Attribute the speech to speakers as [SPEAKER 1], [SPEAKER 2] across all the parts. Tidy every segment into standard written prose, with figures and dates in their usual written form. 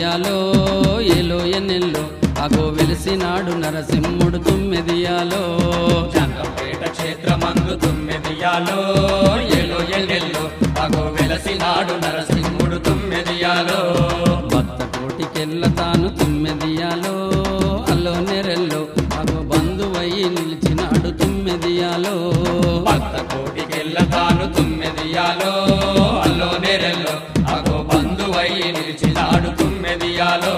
[SPEAKER 1] తుమ్మెదియాలో ఏలో ఎన్నెల్లో అగో వెలిసినాడు నరసింహుడు తుమ్మెదియాలో
[SPEAKER 2] జానకంపేట క్షేత్రమందు తుమ్మెదియాలో ఏలో ఎన్నెల్లో అగో వెలసినాడు నరసింహుడు తుమ్మెదియాలో
[SPEAKER 1] భక్త కోటికెళ్ళ తాను తుమ్మెదియాలో అల్లో నెరెల్లో అగో బంధువయ్యి నిలిచినాడు తుమ్మెదియాలో
[SPEAKER 2] భక్త కోటికెళ్ళ తాను తుమ్మెదియాలో అల్లో నెరెల్లో అగో బంధువయ్యి నిలిచినాడు తుమ్మెదియాలో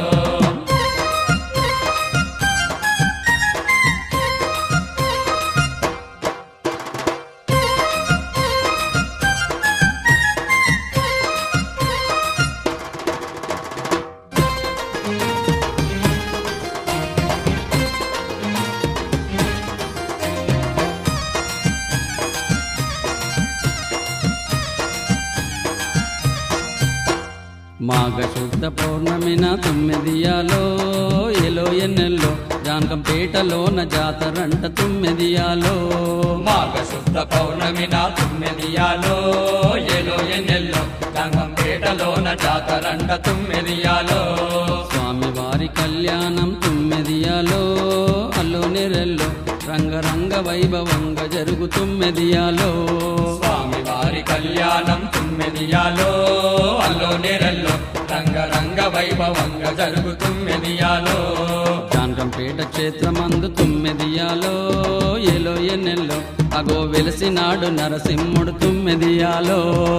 [SPEAKER 1] మాఘ శుద్ధ పౌర్ణమిన తుమ్మెదియాలో ఏలో ఎన్నెల్లో జానకంపేటలోన జాతరంట తుమ్మెదియాలో
[SPEAKER 2] మాఘ శుద్ధ పౌర్ణమిన తుమ్మెదియాలో ఏలో ఎన్నెల్లో జానకంపేటలోన జాతరంట తుమ్మెదియాలో
[SPEAKER 1] స్వామివారి కళ్యాణం తుమ్మెదియాలో అల్లో నెరెల్లో రంగరంగ వైభవంగా జరుగు తుమ్మెదియాలో
[SPEAKER 2] స్వామివారి కళ్యాణం తుమ్మెదియాలో అల్లో నేరల్లో రంగరంగ వైభవంగా జరుగు తుమ్మెదియాలో
[SPEAKER 1] జానకంపేట క్షేత్రమందు తుమ్మెదియాలో ఏలో ఎన్నెల్లో అగో వెలిసినాడు నరసింహుడు తుమ్మెదియాలో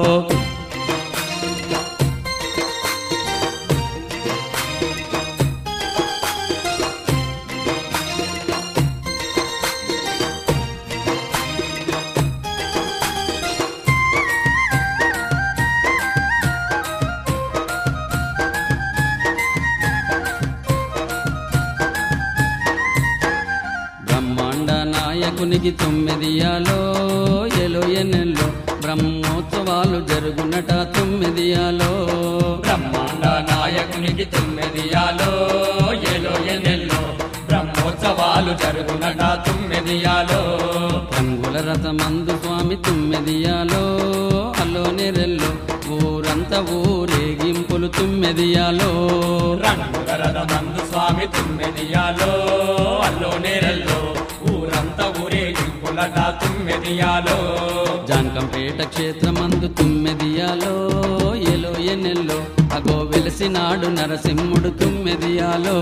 [SPEAKER 1] బ్రహ్మాండ నాయకునికి తుమ్మెదియాలో ఏలో ఎన్నెల్లో బ్రహ్మోత్సవాలు జరుగునట తుమ్మెదియాలో
[SPEAKER 2] బ్రహ్మాండ నాయకునికి తుమ్మెదియాలో ఏలో ఎన్నెల్లో బ్రహ్మోత్సవాలు జరుగునట తుమ్మెదియాలో
[SPEAKER 1] రంగుల రథమందు స్వామి తుమ్మెదియాలో అల్లో నెరెల్లో ఊరంతా ఊరేగింపులు తుమ్మెదియాలో
[SPEAKER 2] రంగుల రథమందు స్వామి తుమ్మెదియాలో అల్లో నేరల్లో ఊరంతా ఊరేగింపులట తుమ్మెదియాలో
[SPEAKER 1] జానకంపేట క్షేత్రమందు తుమ్మెదియాలో ఏలో ఎన్నెల్లో అగో వెలిసినాడు నరసింహుడు తుమ్మెదియాలో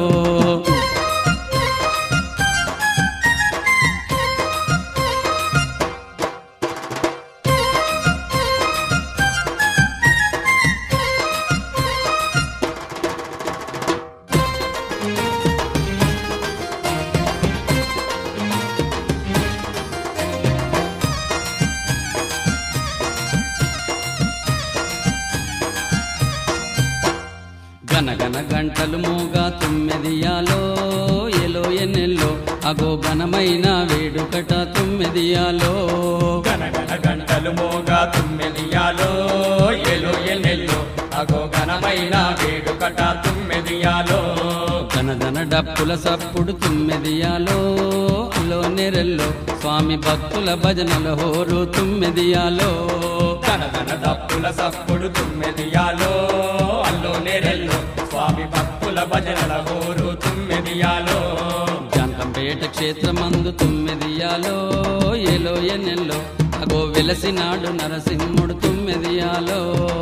[SPEAKER 1] గనగన గంటలు మోగా తుమ్మెదియాలో ఏలో ఎన్నెల్లో అగో ఘనమైన వేడుకట తుమ్మెదియాలో
[SPEAKER 2] గనగన గంటలు మోగా తుమ్మెదియాలో ఏలో ఎన్నెల్లో అగో ఘనమైన వేడుకట తుమ్మెదియాలో
[SPEAKER 1] ధనధన డప్పుల సప్పుడు తుమ్మెదియాలో అల్లో నెరెల్లో స్వామి భక్తుల భజనల హోరు తుమ్మెదియాలో
[SPEAKER 2] ధనధన దప్పుల సప్పుడు తుమ్మెదియాలో అల్లో నేరెల్లో స్వామి భక్తుల భజనల హోరు తుమ్మెదియాలో
[SPEAKER 1] జానకంపేట క్షేత్రమందు తుమ్మెదియాలో ఏలో ఎన్నెల్లో అగో వెలసినాడు నరసింహుడు తుమ్మెదియాలో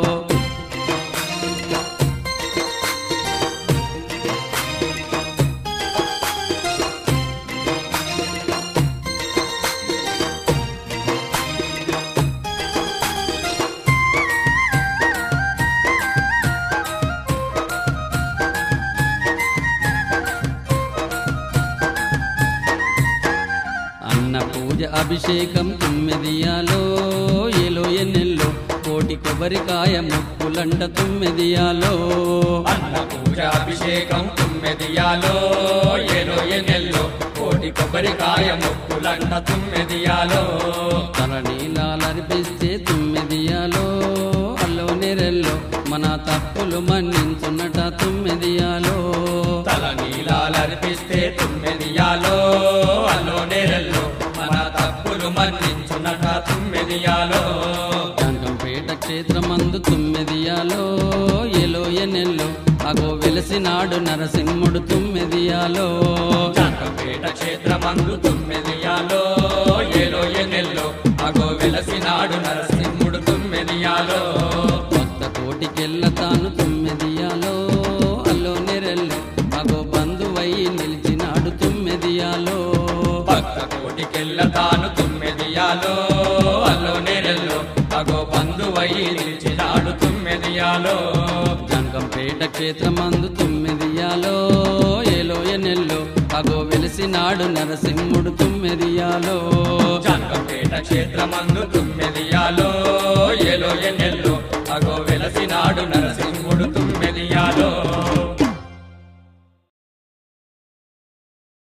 [SPEAKER 1] అన్న పూజ అభిషేకం తుమ్మెదియాలో ఏలో ఎన్నెల్లో కోటి కొబ్బరికాయ ముక్కులంట తుమ్మెదియాలో
[SPEAKER 2] అన్న పూజ అభిషేకం తుమ్మెదియాలో ఏలో ఎన్నెల్లో కోటి కొబ్బరికాయ ముక్కులంట తుమ్మెదియాలో
[SPEAKER 1] తలనీలాలర్పిస్తే తుమ్మెదియాలో అల్లో నెరెల్లో మన తప్పులు మన్నించున్నట తుమ్మెదియాలో
[SPEAKER 2] తల నీలాలర్పిస్తే తుమ్మెదియాలో అల్లో నేరల్లో మన తప్పులు మన్నించునట తుమ్మెదియాలో
[SPEAKER 1] జానకంపేట క్షేత్రమందు తుమ్మెదియాలో ఏలో ఎన్నెల్లో అగో వెలసి వెలసినాడు నరసింహుడు తుమ్మెదియాలో
[SPEAKER 2] జానకంపేట క్షేత్రమందు తుమ్మెదియాలో ఏలో ఎన్నెల్లో అగో వెలసినాడు నరసింహుడు తుమ్మెదియాలో
[SPEAKER 1] కొత్త కోటికెళ్ళ తాను తుమ్మెదియాలో అల్లో నెరెల్లో అగో బంధువై నిలిచినాడు తుమ్మెదియాలో
[SPEAKER 2] భక్త కోటికెళ్ళ తాను తుమ్మెదియాలో అల్లో నేరెల్లో అగో బంధువై నిలిచినాడు తుమ్మెదియాలో
[SPEAKER 1] జంకంపేట క్షేత్రమందు తుమ్మెదియాలో ఏలో ఎన్నెల్లో అగో వెలిసినాడు నరసింహుడు తుమ్మెదియాలో
[SPEAKER 2] జానకంపేట క్షేత్రమందు తుమ్మెదియాలో ఏలో ఎన్నెల్లో